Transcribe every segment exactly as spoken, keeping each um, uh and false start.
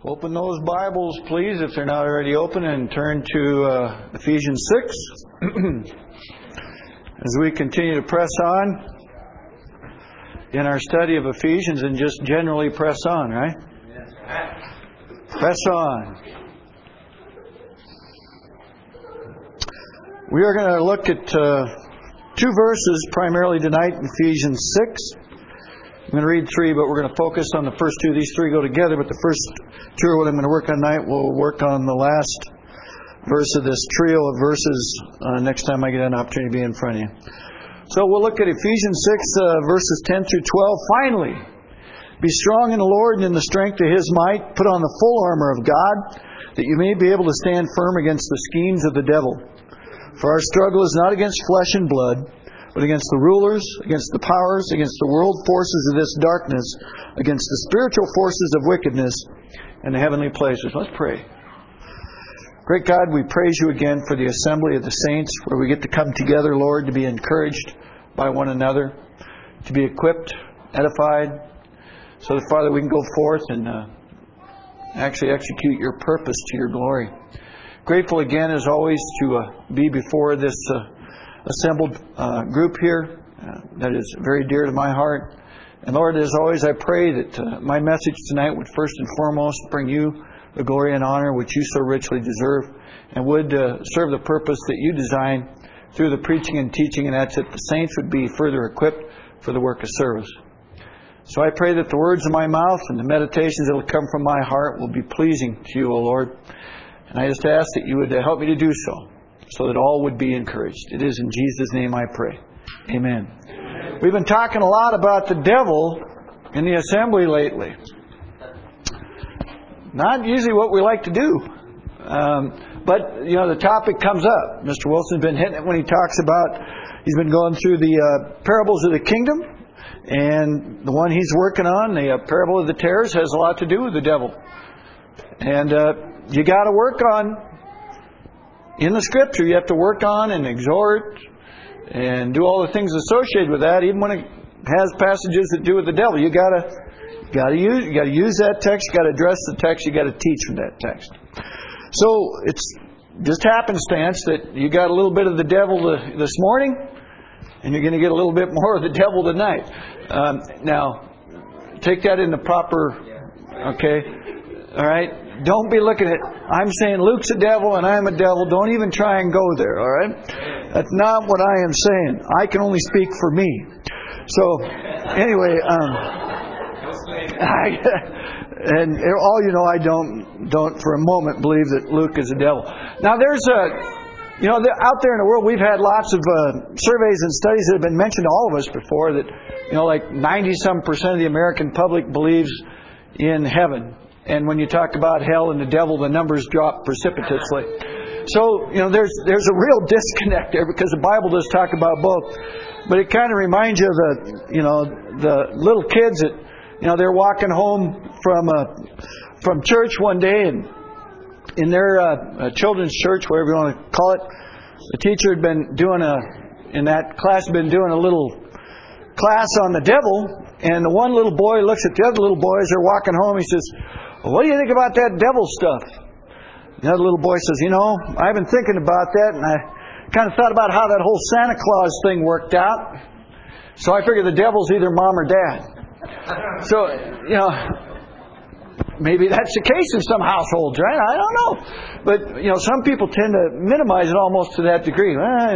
Open those Bibles, please, if they're not already open, and turn to uh, Ephesians six. As we continue to press on in our study of Ephesians, and just generally press on, right? Press on. We are going to look at uh, two verses primarily tonight in Ephesians six. I'm going to read three, but we're going to focus on the first two. These three go together, but the first two are what I'm going to work on tonight. We'll work on the last verse of this trio of verses uh, next time I get an opportunity to be in front of you. So we'll look at Ephesians six, uh, verses ten through twelve. Finally, be strong in the Lord and in the strength of His might. Put on the full armor of God, that you may be able to stand firm against the schemes of the devil. For our struggle is not against flesh and blood, but against the rulers, against the powers, against the world forces of this darkness, against the spiritual forces of wickedness in the heavenly places. Let's pray. Great God, we praise You again for the assembly of the saints, where we get to come together, Lord, to be encouraged by one another, to be equipped, edified, so that, Father, we can go forth and uh, actually execute Your purpose to Your glory. Grateful again, as always, to uh, be before this uh, assembled uh, group here uh, that is very dear to my heart. And Lord, as always, I pray that uh, my message tonight would first and foremost bring You the glory and honor which You so richly deserve, and would uh, serve the purpose that You design through the preaching and teaching, and that's that the saints would be further equipped for the work of service. So I pray that the words of my mouth and the meditations that will come from my heart will be pleasing to You, O Lord. And I just ask that You would uh, help me to do so, so that all would be encouraged. It is in Jesus' name I pray. Amen. Amen. We've been talking a lot about the devil in the assembly lately. Not usually what we like to do. Um, but, you know, the topic comes up. Mister Wilson's been hitting it when he talks about, he's been going through the uh, parables of the kingdom. And the one he's working on, the uh, parable of the tares, has a lot to do with the devil. And uh, you got to work on, in the Scripture, you have to work on and exhort and do all the things associated with that, even when it has passages that do with the devil. You got to got to use you got to use that text. You got to address the text. You got to teach from that text. So it's just happenstance that you got a little bit of the devil this morning, and you're going to get a little bit more of the devil tonight. Um, now, take that in the proper. Okay, all right. Don't be looking at, I'm saying Luke's a devil and I'm a devil. Don't even try and go there, all right? That's not what I am saying. I can only speak for me. So, anyway, um, I, and all you know, I don't, don't for a moment believe that Luke is a devil. Now, there's a, you know, out there in the world, we've had lots of uh, surveys and studies that have been mentioned to all of us before that, you know, like ninety-some percent of the American public believes in heaven. And when you talk about hell and the devil, the numbers drop precipitously. So, you know, there's there's a real disconnect there, because the Bible does talk about both. But it kind of reminds you of the, you know, the little kids that, you know, they're walking home from uh, from church one day, and in their uh, children's church, whatever you want to call it, the teacher had been doing a, in that class, had been doing a little class on the devil. And the one little boy looks at the other little boy as they're walking home. He says, well, what do you think about that devil stuff? The other little boy says, you know, I've been thinking about that, and I kind of thought about how that whole Santa Claus thing worked out. So I figure the devil's either mom or dad. So, you know, maybe that's the case in some households, right? I don't know. But, you know, some people tend to minimize it almost to that degree.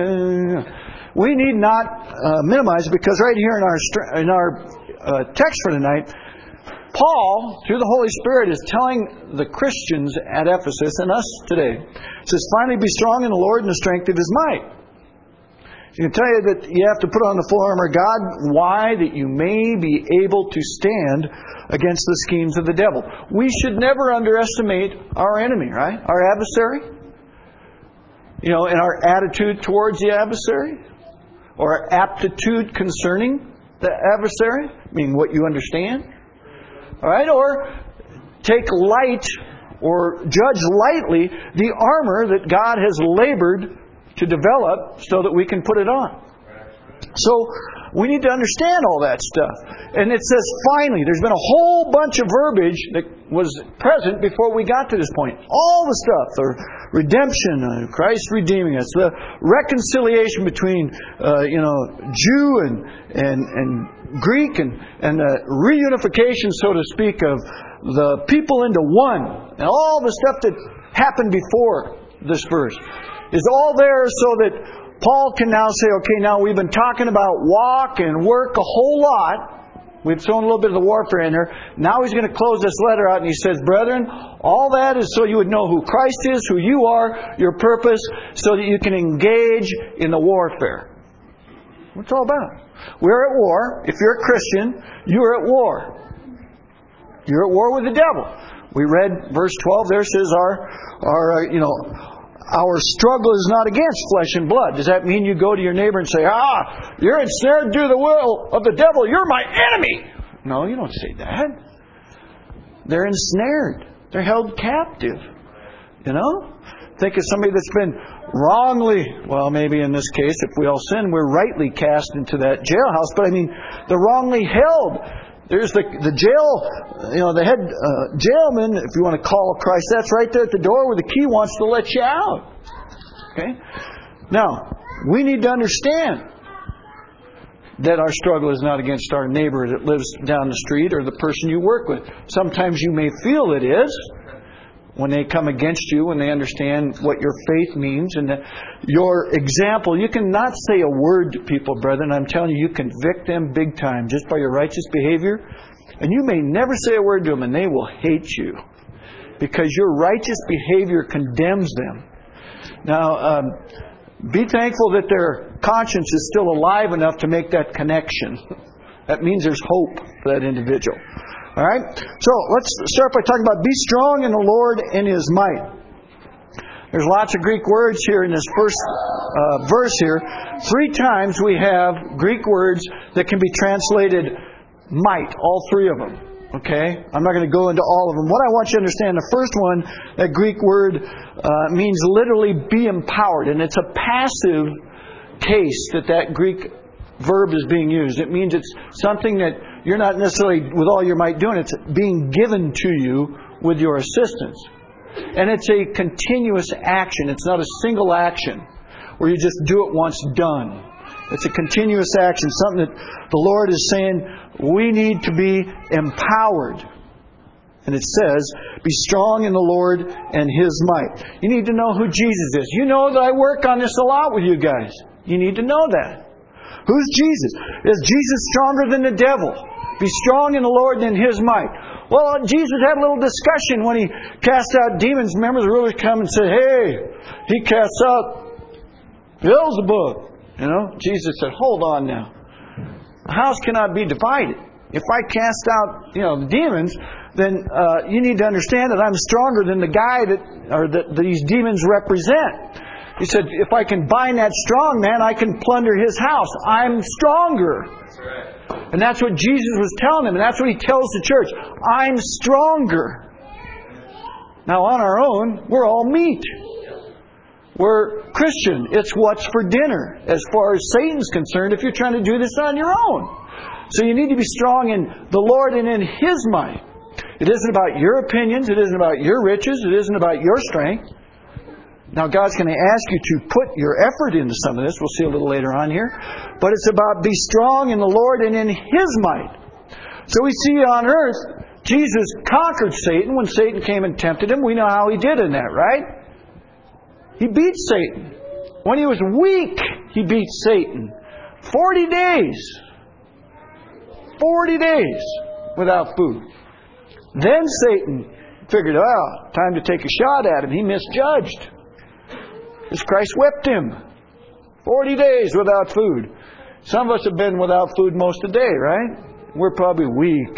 We need not uh, minimize it, because right here in our in our uh, text for tonight, Paul, through the Holy Spirit, is telling the Christians at Ephesus and us today. It says, finally be strong in the Lord and the strength of His might. He can tell you that you have to put on the full armor of God. Why? That you may be able to stand against the schemes of the devil. We should never underestimate our enemy, right? Our adversary. You know, and our attitude towards the adversary. Or our aptitude concerning the adversary. I mean, what you understand. All right, or take light or judge lightly the armor that God has labored to develop so that we can put it on. So We need to understand all that stuff. And it says finally. There's been a whole bunch of verbiage that was present before we got to this point. All the stuff. The redemption, uh, Christ redeeming us. The reconciliation between uh, you know Jew and and, and Greek. And, and the reunification, so to speak, of the people into one. And all the stuff that happened before this verse is all there so that Paul can now say, okay, now we've been talking about walk and work a whole lot. We've thrown a little bit of the warfare in there. Now he's going to close this letter out and he says, brethren, all that is so you would know who Christ is, who you are, your purpose, so that you can engage in the warfare. What's it all about? We're at war. If you're a Christian, you're at war. You're at war with the devil. We read verse twelve there, says our, our, uh, you know, our struggle is not against flesh and blood. Does that mean you go to your neighbor and say, ah, you're ensnared through the will of the devil, you're my enemy? No, you don't say that. They're ensnared. They're held captive. You know? Think of somebody that's been wrongly, well, maybe in this case, if we all sin, we're rightly cast into that jailhouse. But I mean, they're wrongly held. There's the the jail, you know, the head uh, jailman, if you want to call Christ, that's right there at the door where the key wants to let you out. Okay? Now, we need to understand that our struggle is not against our neighbor that lives down the street or the person you work with. Sometimes you may feel it is when they come against you, when they understand what your faith means and that your example. You cannot say a word to people, brethren. I'm telling you, you convict them big time just by your righteous behavior. And you may never say a word to them and they will hate you because your righteous behavior condemns them. Now, um, be thankful that their conscience is still alive enough to make that connection. That means there's hope for that individual. All right? So, let's start by talking about be strong in the Lord and His might. There's lots of Greek words here in this first uh, verse here. Three times we have Greek words that can be translated might, all three of them. Okay? I'm not going to go into all of them. What I want you to understand, the first one, that Greek word uh, means literally be empowered. And it's a passive case that that Greek verb is being used. It means it's something that you're not necessarily with all your might doing. It's being given to you with your assistance. And it's a continuous action. It's not a single action where you just do it once done. It's a continuous action. Something that the Lord is saying we need to be empowered. And it says, be strong in the Lord and His might. You need to know who Jesus is. You know that I work on this a lot with you guys. You need to know that. Who's Jesus? Is Jesus stronger than the devil? Be strong in the Lord and in His might. Well, Jesus had a little discussion when He cast out demons. Remember, the rulers come and said, hey, He casts out Beelzebub. You know, Jesus said, hold on now. The house cannot be divided. If I cast out, you know, the demons, then uh, you need to understand that I'm stronger than the guy that, or that these demons represent. He said, if I can bind that strong man, I can plunder his house. I'm stronger. That's right. And that's what Jesus was telling them. And that's what He tells the church. I'm stronger. Now, on our own, we're all meat. We're Christian. It's what's for dinner as far as Satan's concerned if you're trying to do this on your own. So you need to be strong in the Lord and in His might. It isn't about your opinions. It isn't about your riches. It isn't about your strength. Now, God's going to ask you to put your effort into some of this. We'll see a little later on here. But it's about be strong in the Lord and in His might. So we see on earth, Jesus conquered Satan when Satan came and tempted Him. We know how He did in that, right? He beat Satan. When He was weak, He beat Satan. Forty days. Forty days without food. Then Satan figured, oh, time to take a shot at Him. He misjudged. Because Christ whipped Him. Forty days without food. Some of us have been without food most of the day, right? We're probably weak.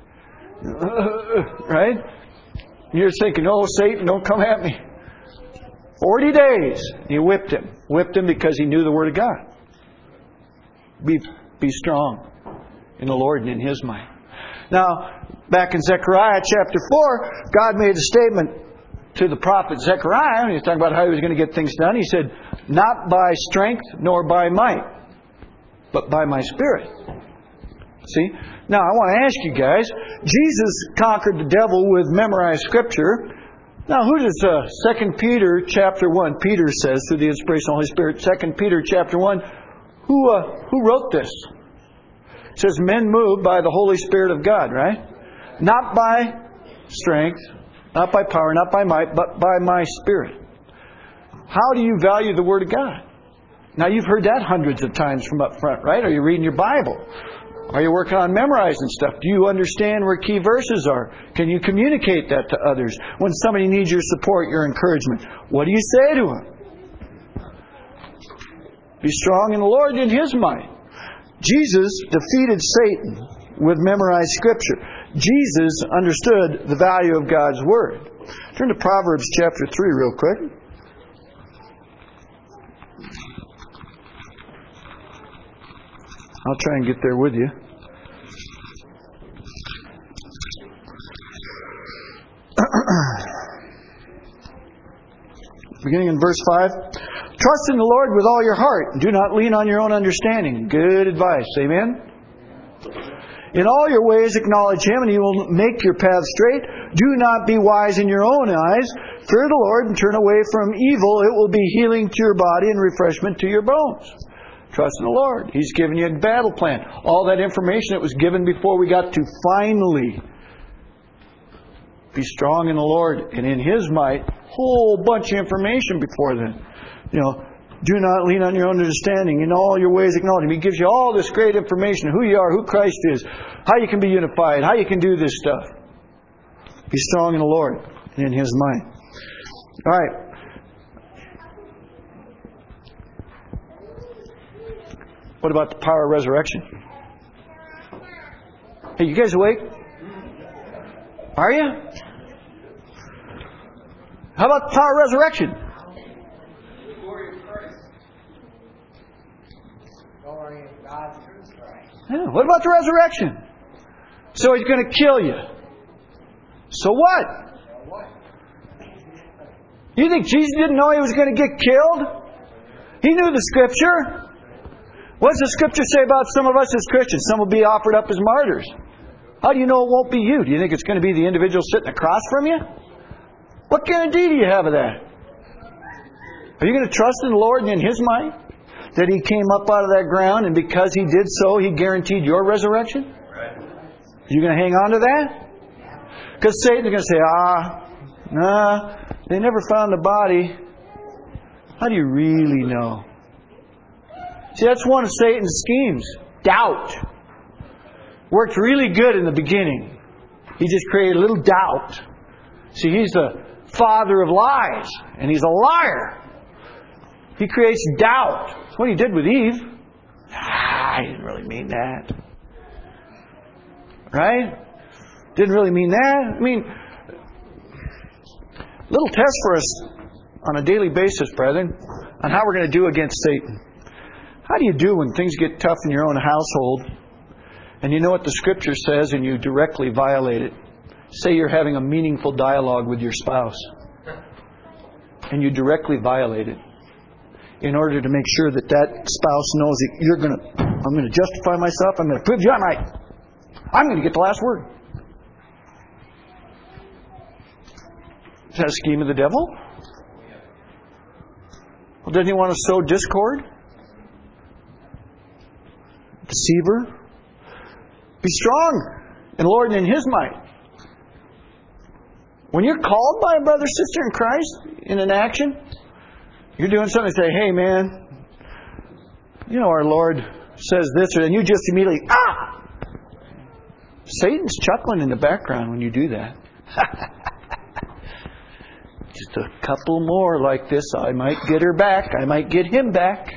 Right? You're thinking, oh, Satan, don't come at me. Forty days. He whipped Him. Whipped Him because He knew the Word of God. Be, be strong in the Lord and in His might. Now, back in Zechariah chapter four, God made a statement to the prophet Zechariah. He was talking about how he was going to get things done. He said, not by strength nor by might, but by my Spirit. See? Now, I want to ask you guys, Jesus conquered the devil with memorized Scripture. Now, who does uh, Second Peter chapter one, Peter says, through the inspiration of the Holy Spirit, Second Peter chapter one, who, uh, who wrote this? It says, men moved by the Holy Spirit of God, right? Not by strength, not by power, not by might, but by my Spirit. How do you value the Word of God? Now, you've heard that hundreds of times from up front, right? Are you reading your Bible? Are you working on memorizing stuff? Do you understand where key verses are? Can you communicate that to others? When somebody needs your support, your encouragement, what do you say to them? Be strong in the Lord and in His might. Jesus defeated Satan with memorized Scripture. Jesus understood the value of God's Word. Turn to Proverbs chapter three real quick. I'll try and get there with you. Beginning in verse five. Trust in the Lord with all your heart, and do not lean on your own understanding. Good advice. Amen? In all your ways acknowledge Him, and He will make your path straight. Do not be wise in your own eyes. Fear the Lord and turn away from evil. It will be healing to your body and refreshment to your bones. Trust in the Lord. He's given you a battle plan. All that information that was given before we got to finally be strong in the Lord and in His might. Whole bunch of information before then. You know, do not lean on your own understanding. In all your ways acknowledge Him. He gives you all this great information. Who you are, who Christ is, how you can be unified, how you can do this stuff. Be strong in the Lord and in His might. All right. What about the power of resurrection? Hey, you guys awake? Are you? How about the power of resurrection? The glory of Christ. Glory of God through Christ. Yeah, what about the resurrection? So He's going to kill you. So what? So what? You think Jesus didn't know He was going to get killed? He knew the Scripture. What does the Scripture say about some of us as Christians? Some will be offered up as martyrs. How do you know it won't be you? Do you think it's going to be the individual sitting across from you? What guarantee do you have of that? Are you going to trust in the Lord and in His might? That He came up out of that ground, and because He did so, He guaranteed your resurrection? Are you going to hang on to that? Because Satan's going to say, ah, nah, they never found the body. How do you really know? See, that's one of Satan's schemes. Doubt. Worked really good in the beginning. He just created a little doubt. See, he's the father of lies. And he's a liar. He creates doubt. That's what he did with Eve. Ah, he didn't really mean that. Right? Didn't really mean that. I mean, little test for us on a daily basis, brethren, on how we're going to do against Satan. How do you do when things get tough in your own household and you know what the Scripture says and you directly violate it? Say you're having a meaningful dialogue with your spouse and you directly violate it in order to make sure that that spouse knows that you're going to, I'm going to justify myself, I'm going to prove you I'm right. I'm going to get the last word. Is that a scheme of the devil? Well, doesn't he want to sow discord? Deceiver. Be strong in the Lord and in His might. When you're called by a brother, sister in Christ in an action, you're doing something, say, hey man, you know our Lord says this, and you just immediately, ah! Satan's chuckling in the background when you do that. Just a couple more like this, I might get her back, I might get him back.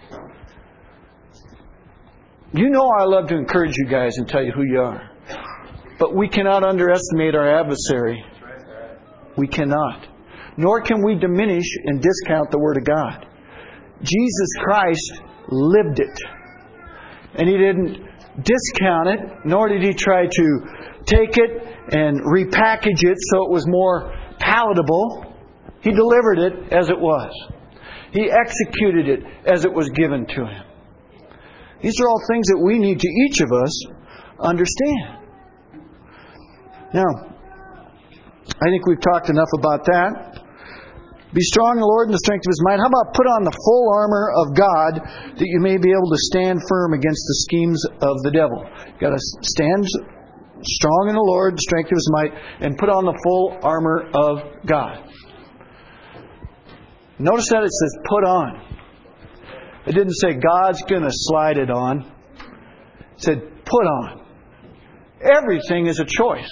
You know I love to encourage you guys and tell you who you are. But we cannot underestimate our adversary. We cannot. Nor can we diminish and discount the Word of God. Jesus Christ lived it. And He didn't discount it, nor did He try to take it and repackage it so it was more palatable. He delivered it as it was. He executed it as it was given to Him. These are all things that we need to each of us understand. Now, I think we've talked enough about that. Be strong in the Lord and the strength of His might. How about put on the full armor of God that you may be able to stand firm against the schemes of the devil? You've got to stand strong in the Lord, the strength of His might, and put on the full armor of God. Notice that it says put on. It didn't say God's going to slide it on. It said put on. Everything is a choice.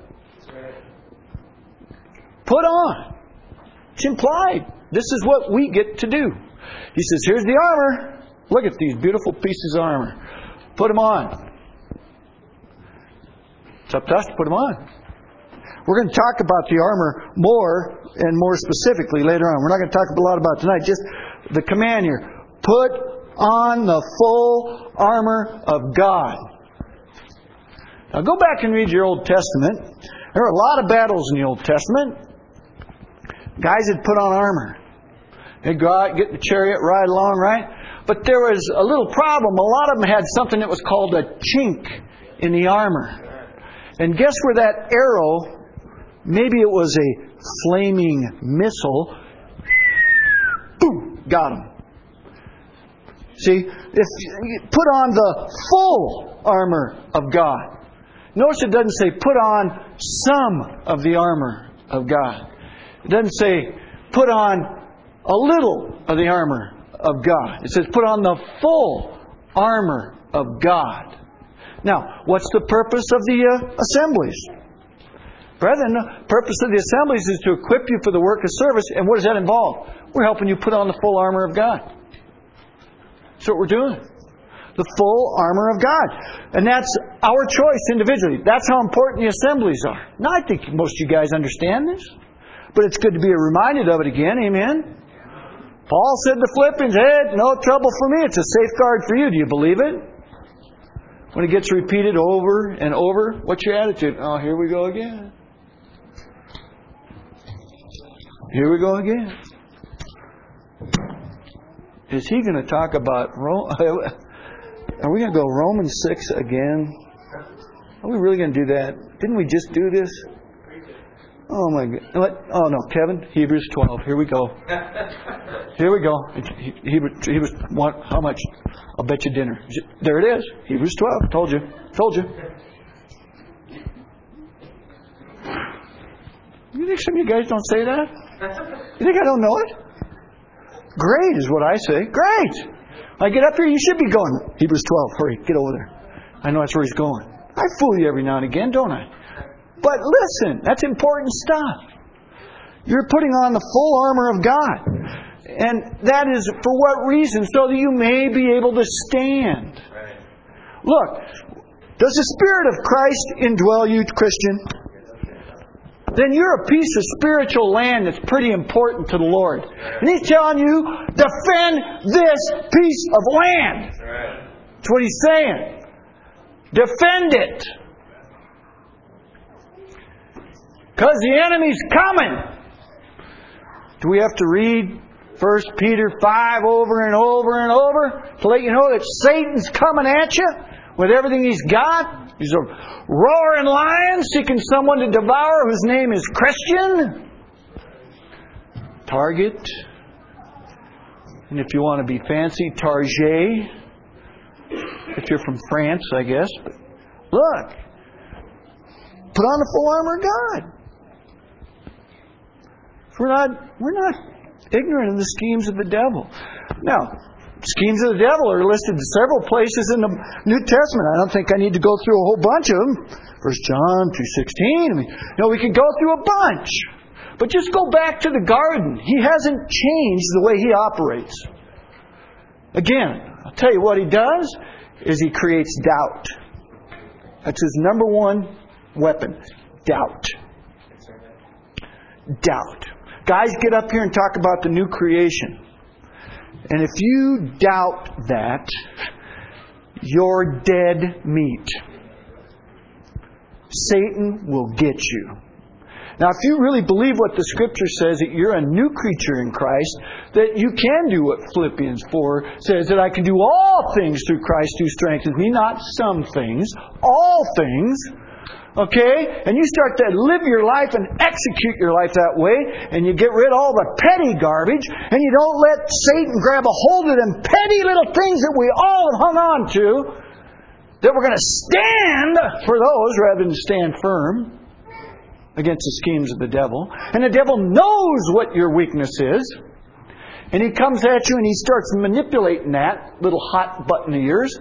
Put on. It's implied. This is what we get to do. He says, here's the armor. Look at these beautiful pieces of armor. Put them on. It's up to us to put them on. We're going to talk about the armor more and more specifically later on. We're not going to talk a lot about it tonight. Just the command here. Put on the full armor of God. Now go back and read your Old Testament. There were a lot of battles in the Old Testament. Guys had put on armor. They'd go out, get the chariot, ride along, right? But there was a little problem. A lot of them had something that was called a chink in the armor. And guess where that arrow, maybe it was a flaming missile, boom, got them. See, if you put on the full armor of God. Notice it doesn't say put on some of the armor of God. It doesn't say put on a little of the armor of God. It says put on the full armor of God. Now, what's the purpose of the uh, assemblies? Brethren, the purpose of the assemblies is to equip you for the work of service. And what does that involve? We're helping you put on the full armor of God. That's what we're doing. The full armor of God. And that's our choice individually. That's how important the assemblies are. Now, I think most of you guys understand this. But it's good to be reminded of it again. Amen? Paul said to Philippians, hey, no trouble for me. It's a safeguard for you. Do you believe it? When it gets repeated over and over, what's your attitude? Oh, here we go again. Here we go again. Is he going to talk about Rome? Are we going to go Romans six again? Are we really going to do that? Didn't we just do this? Oh my God. Oh no, Kevin, Hebrews twelve. Here we go. Here we go. Hebrews, Hebrews, what, how much? I'll bet you dinner. There it is. Hebrews twelve. Told you. Told you. You think some of you guys don't say that? You think I don't know it? Great is what I say. Great. I get up here, you should be going. Hebrews twelve. Hurry, get over there. I know that's where he's going. I fool you every now and again, don't I? But listen, that's important stuff. You're putting on the full armor of God. And that is for what reason? So that you may be able to stand. Look, does the Spirit of Christ indwell you, Christian? Then you're a piece of spiritual land that's pretty important to the Lord. And He's telling you, defend this piece of land. That's what He's saying. Defend it. Because the enemy's coming. Do we have to read First Peter five over and over and over to let you know that Satan's coming at you with everything he's got? He's a roaring lion seeking someone to devour whose name is Christian. Target. And if you want to be fancy, Target. If you're from France, I guess. But look. Put on the full armor of God. We're not, we're not ignorant of the schemes of the devil. Now, schemes of the devil are listed in several places in the New Testament. I don't think I need to go through a whole bunch of them. First John two sixteen. I mean, you know, we could go through a bunch. But just go back to the garden. He hasn't changed the way He operates. Again, I'll tell you what He does is He creates doubt. That's His number one weapon. Doubt. Doubt. Guys, get up here and talk about the new creation. And if you doubt that, you're dead meat. Satan will get you. Now, if you really believe what the Scripture says, that you're a new creature in Christ, that you can do what Philippians four says, that I can do all things through Christ who strengthens me, not some things, all things. Okay? And you start to live your life and execute your life that way, and you get rid of all the petty garbage, and you don't let Satan grab a hold of them petty little things that we all have hung on to, that we're going to stand for those rather than stand firm against the schemes of the devil. And the devil knows what your weakness is. And he comes at you and he starts manipulating that little hot button of yours.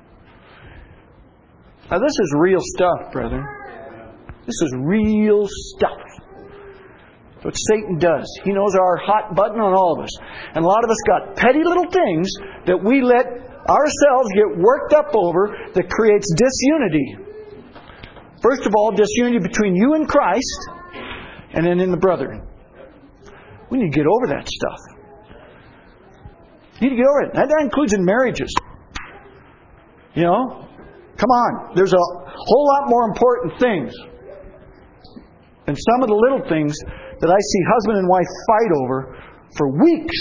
Now this is real stuff, brethren. This is real stuff. That's what Satan does. He knows our hot button on all of us. And a lot of us got petty little things that we let ourselves get worked up over that creates disunity. First of all, disunity between you and Christ, and then in the brethren. We need to get over that stuff. You need to get over it. That, that includes in marriages. You know? Come on. There's a whole lot more important things than some of the little things that I see husband and wife fight over for weeks.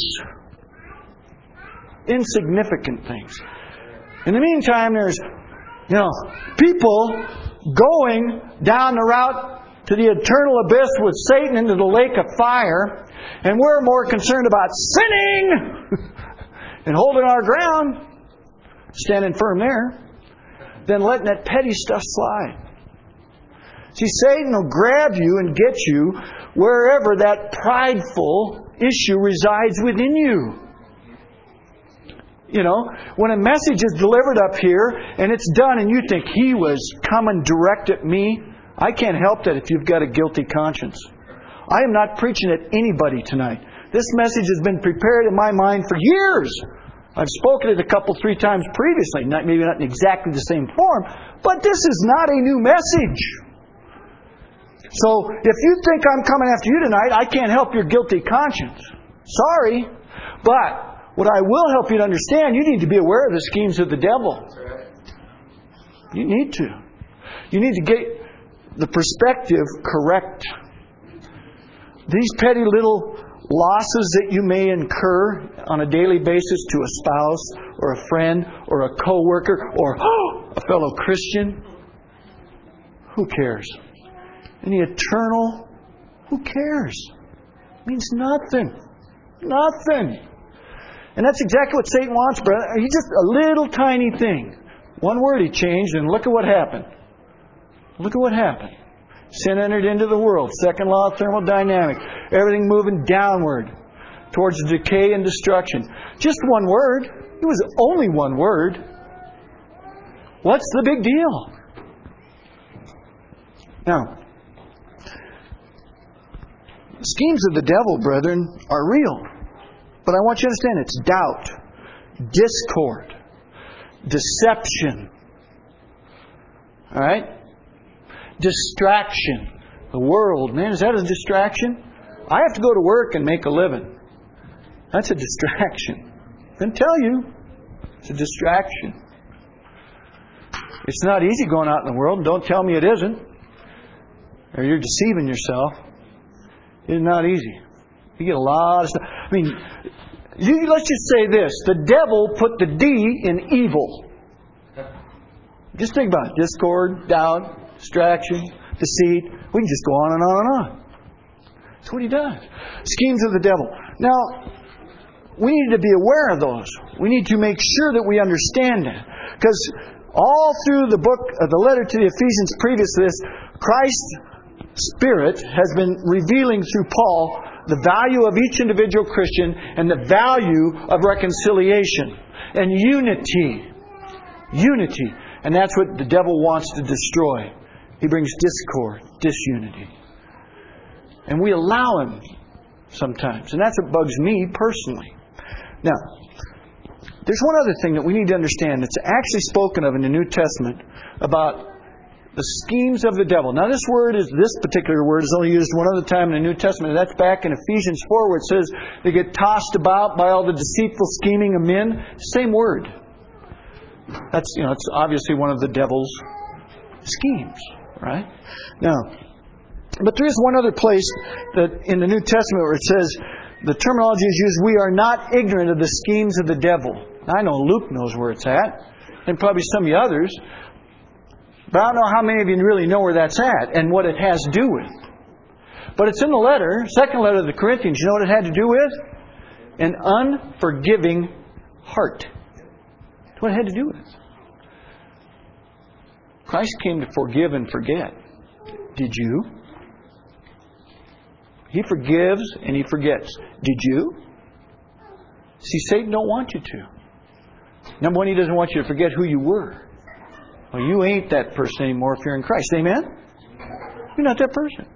Insignificant things. In the meantime, there's, you know, people going down the route to the eternal abyss with Satan into the lake of fire, and we're more concerned about sinning and holding our ground, standing firm there, than letting that petty stuff slide. See, Satan will grab you and get you wherever that prideful issue resides within you. You know, when a message is delivered up here and it's done and you think he was coming direct at me, I can't help that if you've got a guilty conscience. I am not preaching at anybody tonight. This message has been prepared in my mind for years. I've spoken it a couple, three times previously. Not, maybe not in exactly the same form, but this is not a new message. So, if you think I'm coming after you tonight, I can't help your guilty conscience. Sorry. But what I will help you to understand, you need to be aware of the schemes of the devil. You need to. You need to get the perspective correct. These petty little losses that you may incur on a daily basis to a spouse or a friend or a co-worker or a fellow Christian, who cares? And the eternal, who cares? It means nothing. Nothing. And that's exactly what Satan wants, brother. He's just a little tiny thing. One word he changed, and look at what happened. Look at what happened. Sin entered into the world. Second law of thermodynamics. Everything moving downward towards decay and destruction. Just one word. It was only one word. What's the big deal? Now, the schemes of the devil, brethren, are real. But I want you to understand it's doubt, discord, deception. Alright? Distraction. The world, man, is that a distraction? I have to go to work and make a living. That's a distraction. I can tell you. It's a distraction. It's not easy going out in the world, and don't tell me it isn't. Or you're deceiving yourself. It's not easy. You get a lot of stuff. I mean, you, let's just say this. The devil put the D in evil. Just think about it. Discord, doubt, distraction, deceit. We can just go on and on and on. That's what he does. Schemes of the devil. Now, we need to be aware of those. We need to make sure that we understand it. Because all through the book, uh, the letter to the Ephesians previous to this, Christ's Spirit has been revealing through Paul the value of each individual Christian and the value of reconciliation and unity. Unity. And that's what the devil wants to destroy. He brings discord, disunity. And we allow him sometimes. And that's what bugs me personally. Now, there's one other thing that we need to understand that's actually spoken of in the New Testament about the schemes of the devil. Now this word is, this particular word is only used one other time in the New Testament. That's back in Ephesians four where it says they get tossed about by all the deceitful scheming of men. Same word. That's, you know, it's obviously one of the devil's schemes, right? Now, But there is one other place that in the New Testament where it says, the terminology is used, we are not ignorant of the schemes of the devil. I know Luke knows where it's at, and probably some of the others. But I don't know how many of you really know where that's at and what it has to do with. But it's in the letter, second letter of the Corinthians. You know what it had to do with? An unforgiving heart. That's what it had to do with. Christ came to forgive and forget. Did you? He forgives and He forgets. Did you? See, Satan don't want you to. Number one, he doesn't want you to forget who you were. Well, you ain't that person anymore if you're in Christ. Amen? You're not that person.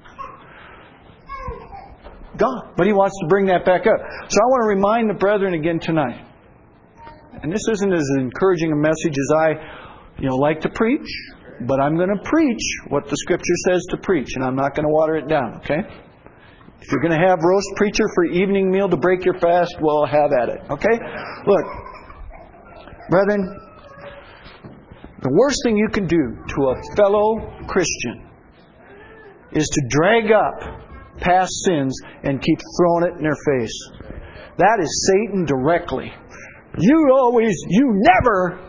God. But He wants to bring that back up. So I want to remind the brethren again tonight. And this isn't as encouraging a message as I, you know, like to preach. But I'm going to preach what the Scripture says to preach. And I'm not going to water it down. Okay? If you're going to have roast preacher for evening meal to break your fast, well, have at it. Okay? Look. Brethren, the worst thing you can do to a fellow Christian is to drag up past sins and keep throwing it in their face. That is Satan directly. You always, you never.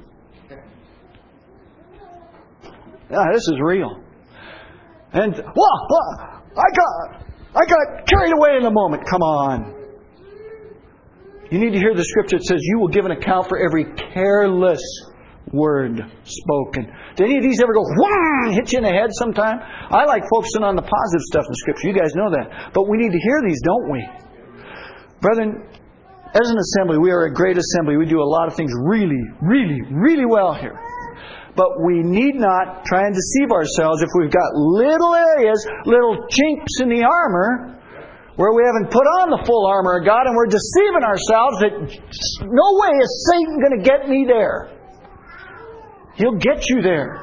Ah, this is real. And, well, well, I got, I got carried away in the moment. Come on. You need to hear the Scripture that says you will give an account for every careless word spoken. Did any of these ever go, whang, hit you in the head sometime? I like focusing on the positive stuff in Scripture. You guys know that. But we need to hear these, don't we? Brethren, as an assembly, we are a great assembly. We do a lot of things really, really, really well here. But we need not try and deceive ourselves if we've got little areas, little chinks in the armor, where we haven't put on the full armor of God and we're deceiving ourselves that no way is Satan going to get me there. He'll get you there.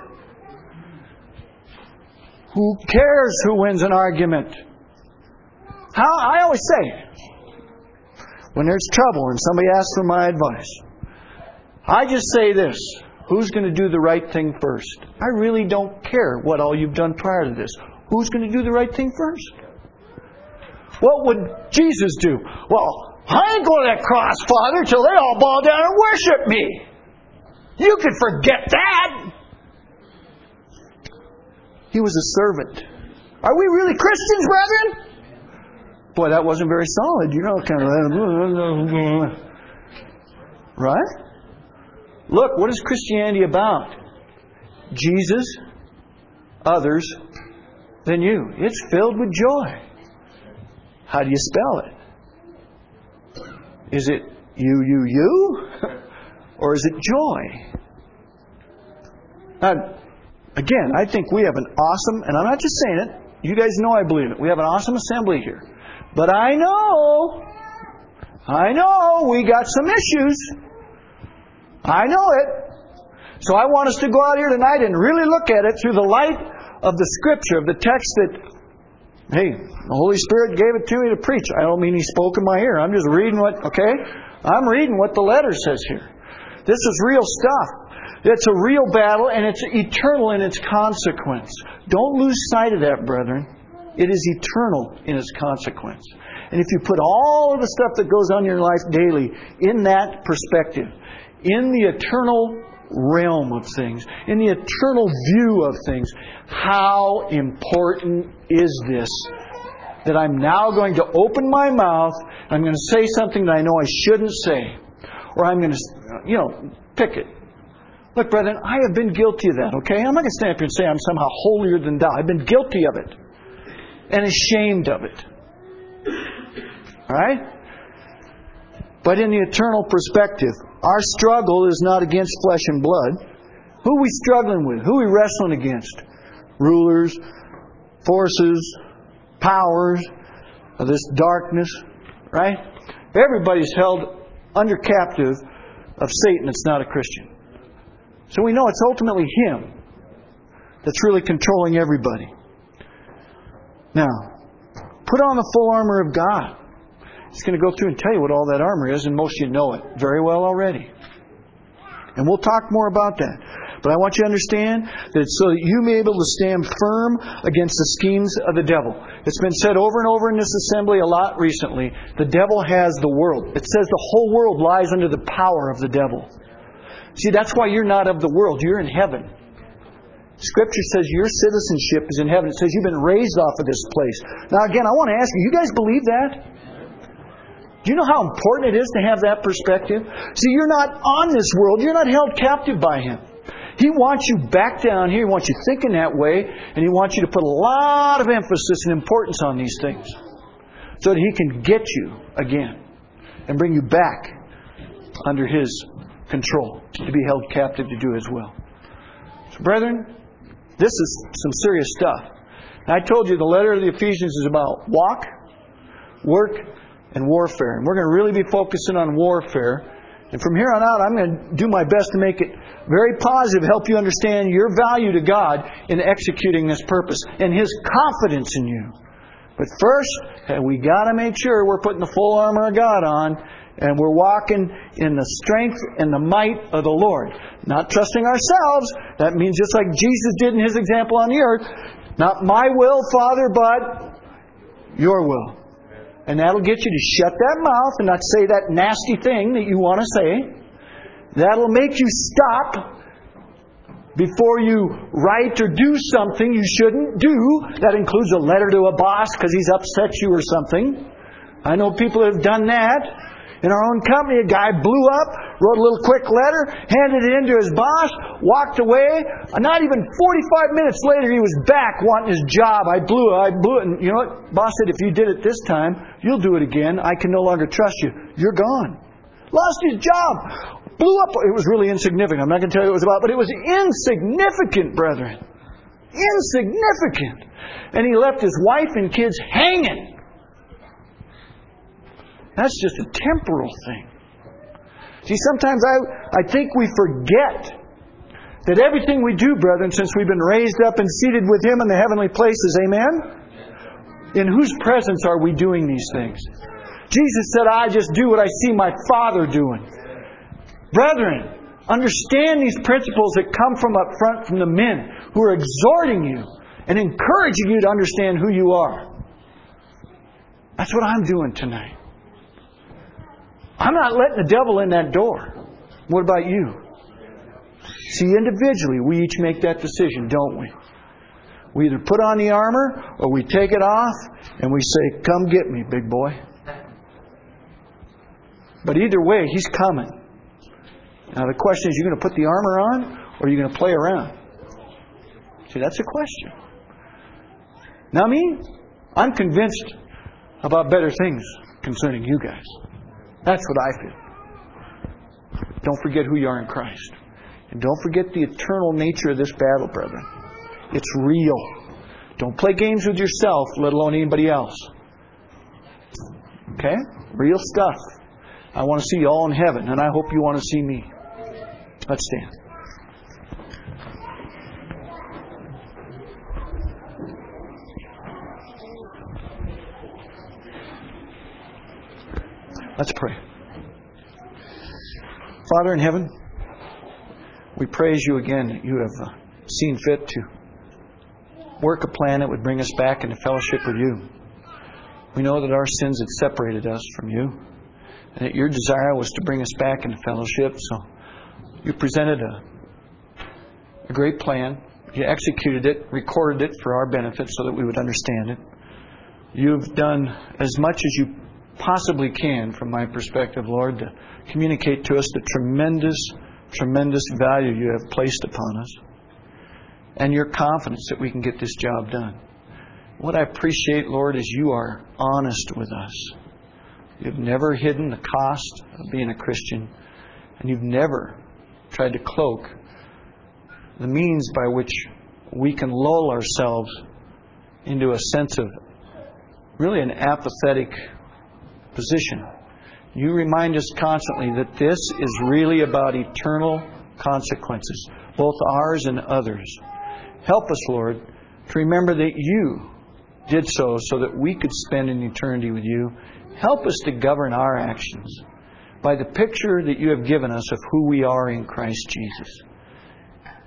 Who cares who wins an argument? How I always say, when there's trouble and somebody asks for my advice, I just say this: who's going to do the right thing first? I really don't care what all you've done prior to this. Who's going to do the right thing first? What would Jesus do? Well, I ain't going to that cross, Father, till they all bow down and worship me. You could forget that. He was a servant. Are we really Christians, brethren? Boy, that wasn't very solid. You know, kind of. Right? Look, what is Christianity about? Jesus, others, then you. It's filled with joy. How do you spell it? Is it you, you, you? Or is it joy? Now, again, I think we have an awesome, and I'm not just saying it, you guys know I believe it. We have an awesome assembly here. But I know, I know we got some issues. I know it. So I want us to go out here tonight and really look at it through the light of the Scripture, of the text that, hey, the Holy Spirit gave it to me to preach. I don't mean He spoke in my ear. I'm just reading what, okay? I'm reading what the letter says here. This is real stuff. It's a real battle, and it's eternal in its consequence. Don't lose sight of that, brethren. It is eternal in its consequence. And if you put all of the stuff that goes on in your life daily in that perspective, in the eternal realm of things, in the eternal view of things, how important is this? That I'm now going to open my mouth, I'm going to say something that I know I shouldn't say. Or I'm going to, you know, pick it. Look, brethren, I have been guilty of that, okay? I'm not going to stand up here and say I'm somehow holier than thou. I've been guilty of it. And ashamed of it. Alright? But in the eternal perspective, our struggle is not against flesh and blood. Who are we struggling with? Who are we wrestling against? Rulers, forces, powers of this darkness, right? Everybody's held under captive of Satan that's not a Christian. So we know it's ultimately him that's really controlling everybody. Now, put on the full armor of God. It's going to go through and tell you what all that armor is, and most of you know it very well already. And we'll talk more about that. But I want you to understand that it's so that you may be able to stand firm against the schemes of the devil. It's been said over and over in this assembly a lot recently. The devil has the world. It says the whole world lies under the power of the devil. See, that's why you're not of the world. You're in heaven. Scripture says your citizenship is in heaven. It says you've been raised off of this place. Now again, I want to ask you, you guys believe that? Do you know how important it is to have that perspective? See, you're not on this world. You're not held captive by Him. He wants you back down here. He wants you thinking that way. And He wants you to put a lot of emphasis and importance on these things. So that He can get you again. And bring you back under His control. To be held captive to do His will. So, brethren, this is some serious stuff. I told you the letter of the Ephesians is about walk, work, and warfare. And we're going to really be focusing on warfare. And from here on out, I'm going to do my best to make it very positive, help you understand your value to God in executing this purpose and His confidence in you. But first, we got to make sure we're putting the full armor of God on and we're walking in the strength and the might of the Lord. Not trusting ourselves. That means just like Jesus did in His example on the earth. Not my will, Father, but your will. And that'll get you to shut that mouth and not say that nasty thing that you want to say. That'll make you stop before you write or do something you shouldn't do. That includes a letter to a boss because he's upset you or something. I know people have done that. In our own company, a guy blew up, wrote a little quick letter, handed it in to his boss, walked away. Not even forty-five minutes later, he was back wanting his job. I blew it, I blew it. And you know what? Boss said, if you did it this time, you'll do it again. I can no longer trust you. You're gone. Lost his job. Blew up. It was really insignificant. I'm not going to tell you what it was about, but it was insignificant, brethren. Insignificant. And he left his wife and kids hanging. That's just a temporal thing. See, sometimes I, I think we forget that everything we do, brethren, since we've been raised up and seated with Him in the heavenly places, amen? In whose presence are we doing these things? Jesus said, I just do what I see my Father doing. Brethren, understand these principles that come from up front from the men who are exhorting you and encouraging you to understand who you are. That's what I'm doing tonight. I'm not letting the devil in that door. What about you? See, individually, we each make that decision, don't we? We either put on the armor or we take it off and we say, come get me, big boy. But either way, He's coming. Now the question is, are you going to put the armor on or are you going to play around? See, that's a question. Now me, I'm convinced about better things concerning you guys. That's what I feel. Don't forget who you are in Christ. And don't forget the eternal nature of this battle, brethren. It's real. Don't play games with yourself, let alone anybody else. Okay? Real stuff. I want to see you all in heaven, and I hope you want to see me. Let's stand. Let's pray. Father in heaven, we praise You again that You have uh, seen fit to work a plan that would bring us back into fellowship with You. We know that our sins had separated us from You, and that Your desire was to bring us back into fellowship. So You presented a, a great plan. You executed it, recorded it for our benefit so that we would understand it. You've done as much as You possibly can, from my perspective, Lord, to communicate to us the tremendous, tremendous value You have placed upon us and Your confidence that we can get this job done. What I appreciate, Lord, is You are honest with us. You've never hidden the cost of being a Christian, and You've never tried to cloak the means by which we can lull ourselves into a sense of really an apathetic position. You remind us constantly that this is really about eternal consequences, both ours and others. Help us, Lord, to remember that You did so so that we could spend an eternity with You. Help us to govern our actions by the picture that You have given us of who we are in Christ Jesus.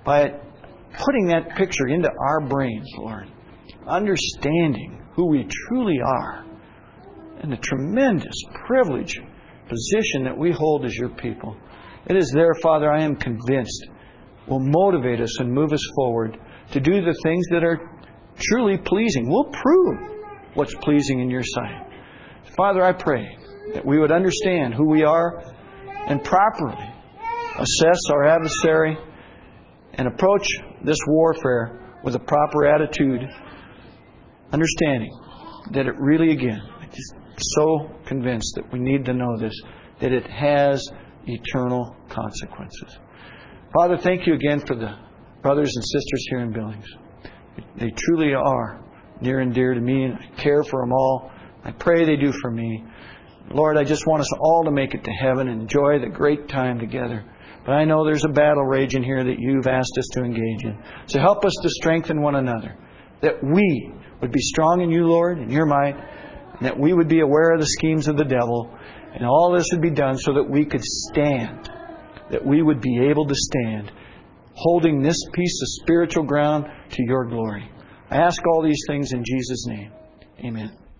by putting that picture into our brains, Lord, understanding who we truly are and the tremendous privilege, position that we hold as your people. It is there, Father, I am convinced, will motivate us and move us forward to do the things that are truly pleasing. We'll prove what's pleasing in your sight. Father, I pray that we would understand who we are and properly assess our adversary and approach this warfare with a proper attitude, understanding that it really, again, I'm just so convinced that we need to know this, that it has eternal consequences. Father, thank you again for the brothers and sisters here in Billings. They truly are near and dear to me, and I care for them all. I pray they do for me. Lord, I just want us all to make it to heaven and enjoy the great time together. But I know there's a battle raging here that you've asked us to engage in. So help us to strengthen one another, that we would be strong in you, Lord, in your might, and that we would be aware of the schemes of the devil, and all this would be done so that we could stand, that we would be able to stand, holding this piece of spiritual ground to your glory. I ask all these things in Jesus' name. Amen.